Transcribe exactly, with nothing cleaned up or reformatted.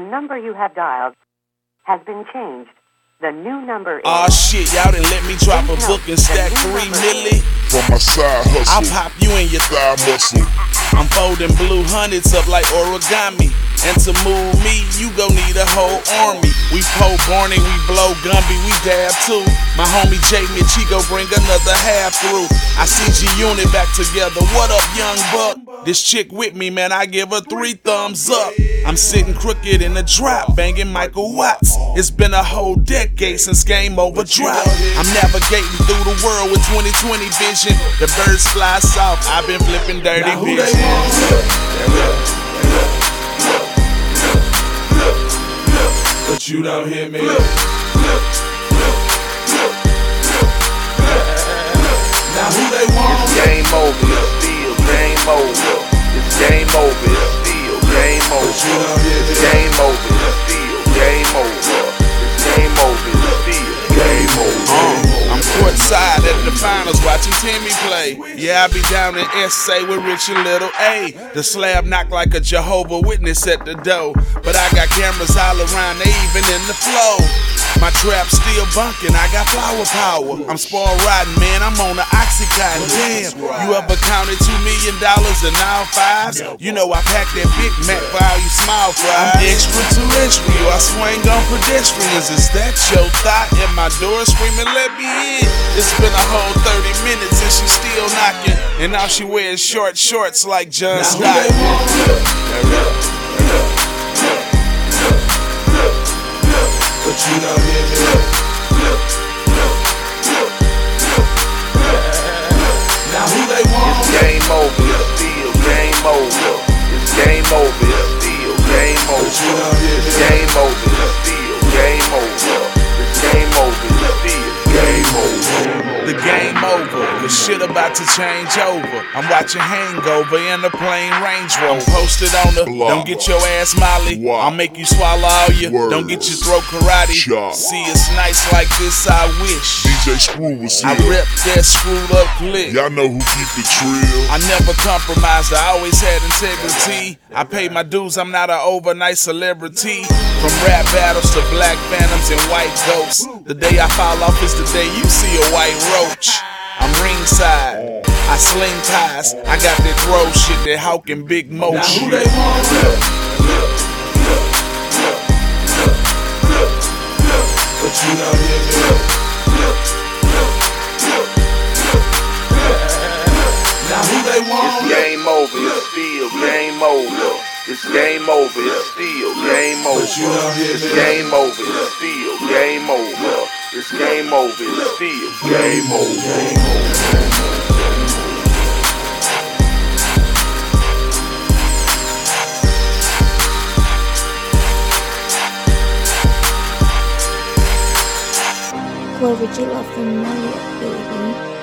number you have dialed has been changed. The new number is... Aw, shit, y'all done let me drop a book and stack three milli. From my side hustle, I'll pop you in your thigh muscle. I'm folding blue hundreds up like origami. And to move me, you gon' need a whole army. We pole Barney, we blow Gumby, we dab too. My homie J Mitch, he gon' bring another half through. I see G-Unit back together, what up young buck? This chick with me, man, I give her three thumbs up. I'm sitting crooked in the drop, banging Michael Watts. It's been a whole decade since Game Over dropped. I'm navigating through the world with twenty twenty vision. The birds fly south, I've been flipping dirty bitches. But you don't hear me. Now who they want? It's game over, it's still game over. It's game over, it's still game over. It's game over, it's still game over. It's game over, it's still game over. Uh, I'm courtside at the finals watching Timmy play. Yeah, I be down in S A with Rich and Little A. The slab knock like a Jehovah Witness at the door. But I got cameras all around, they even in the flow. My trap still bunkin', I got flower power. I'm spoiled rotten, man, I'm on the Oxycontin. Damn, you ever counted two million dollars in all fives? You know I pack that Big Mac for all you smile fries. I'm extraterrestrial, I swing on pedestrians. Is that your thought? And my door screaming, let me in. It's been a whole thirty minutes and she still knocking. And now she wears short shorts like John Scott. But you don't hear me. Now who they want? It's game over, it's still game over. It's game over, it's still game over. It's game over, it's still game over. It's game over, it's still game over. The game over, the shit about to change over. I'm watching Hangover in a plain Range Rover. I'm posted on the, don't get your ass molly. I'll make you swallow all your, don't get your throat karate. See, it's nice like this, I wish. D J Screw was here. I rep that screwed up click. Y'all know who keep it trill. I never compromised, I always had integrity. I pay my dues, I'm not an overnight celebrity. From rap battles to black phantoms and white ghosts. The day I fall off is the day you see a white roach. I'm ringside, I sling ties. I got that throw shit, that Hawk and Big Mo shit. But you don't hear me. Now who they want? It's game over, it's still game over. It's game over, it's still game over. It's game over, it's still game over. It's game over, it's still game over. Clover J love the money, baby.